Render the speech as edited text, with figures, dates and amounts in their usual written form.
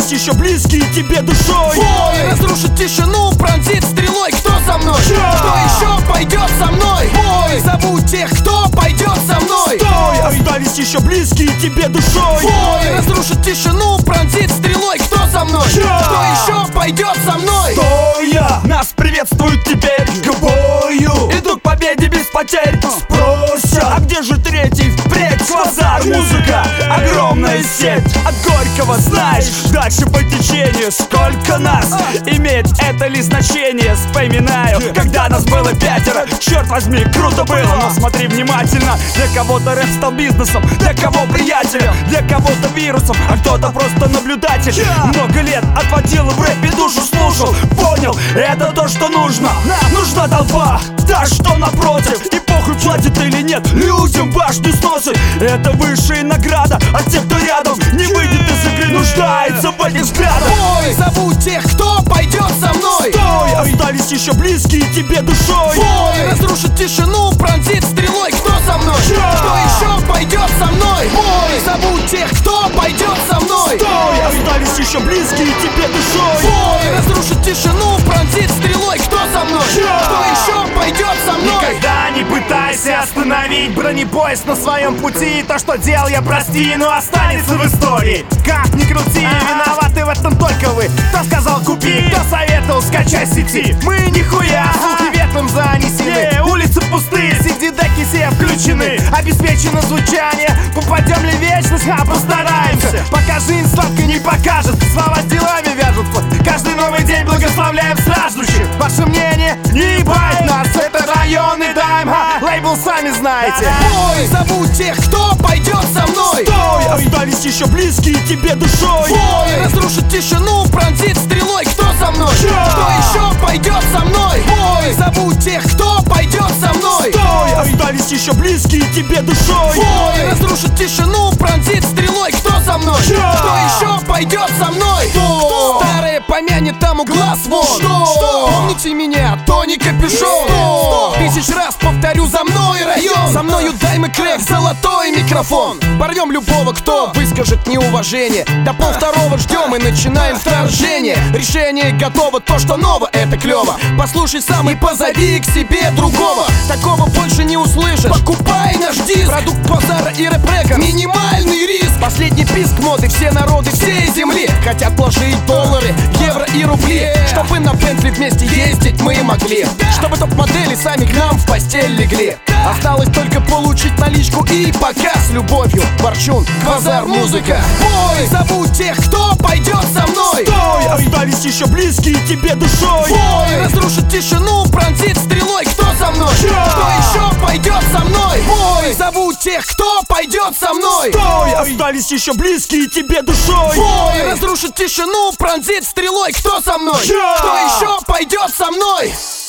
остались еще близкие тебе душой. Бой разрушит тишину, пронзит стрелой. Кто со мной? Кто еще пойдет со мной? Бой зову тех, кто пойдет со мной. Стой! Остались еще близкие тебе душой. Бой разрушит тишину, пронзит стрелой. Кто со мной? Кто еще пойдет со мной? Стоя! Нас приветствуют теперь к бою. Иду к победе без потерь. Спросят, а где же третий? Впредь Квазар, музыка, огромная сеть. От Горького, знаешь, дальше по течению. Сколько нас имеет это ли значение? Вспоминаю, когда нас было 5. Черт возьми, круто было, но смотри внимательно. Для кого-то рэп стал бизнесом, для кого приятелем, для кого-то вирусом, а кто-то просто наблюдатель. Много лет отводил в рэпе душу, слушал, понял, это то, что нужно. Нужна толпа, та, что напротив. И похуй, платит или нет, людям башню сносит. Это высшая награда, а те, кто рядом, не выйдет из игры, нуждается в этих взглядах. Бой зову тех, кто пойдет со мной. Стой! Остались еще близкие тебе душой. Бой разрушит тишину, пронзит стрелой. Кто со мной? Кто еще пойдет со мной? Бой зову тех, кто пойдет со мной. Стой! Остались еще близкие тебе душой. Бой разрушит тишину, пронзит стрелой. Кто со мной? Кто еще пойдет со мной? Никогда не пытайся остановить бронепоезд на своем пути. То, что делал я, прости, но останется в истории. Как ни крути, виноваты в этом только вы. Кто сказал купи, кто советовал скачай сети. Мы нихуя, слухи ветром занесены. Улицы пустые, CD-деки все включены. Обеспечено звучание, попадем ли в вечность, а постараемся. Пока жизнь сладко не покажет, слова с делами вяжутся. Каждый новый день благословляем страждущих. Ваше мнение не ебает нас, это районный дайм, лейбл сами знаете. Бой зову тех, кто пойдет со мной. Стой! Остались еще близкие тебе душой. Бой разрушит тишину, пронзит стрелой. Кто со мной? Кто еще пойдет со мной? Бой зову тех, кто пойдет со мной. Стой! Остались еще близкие тебе душой. Бой разрушит тишину, пронзит стрелой. Кто со мной? Кто еще пойдет со мной? Старое помянет тому глаз вон. Помните меня, Тони Капюшон. 1000 раз повторю, за мной район. За мною Дайм и Крэк, золотой микрофон. Порвем любого, кто выскажет неуважение. До 1:30 ждем и начинаем вторжение. Решение готово, то, что ново, это клево. Послушай сам и позови к себе другого. Такого больше не услышишь. Покупай наш диск. Продукт Квазара и рэп-река, минимальный риск. Последний писк моды, все народы всей земли хотят вложить доллары, евро и рубли. Чтобы на Бентли вместе ездить мы могли. Чтобы топ-модели сами к нам в постель легли. Осталось только получить наличку и показ любовью. Ворчун, Квазар, музыка. Бой зову тех, кто пойдет со мной. Стой! Остались еще близкие тебе душой. Бой разрушит тишину, пронзит стрелой. Кто со мной? Кто еще пойдет со мной? Бой зову тех, кто пойдет со мной. Стой! Остались еще близкие тебе душой. Бой разрушит тишину, пронзит стрелой. Кто со мной? Кто еще пойдет со мной?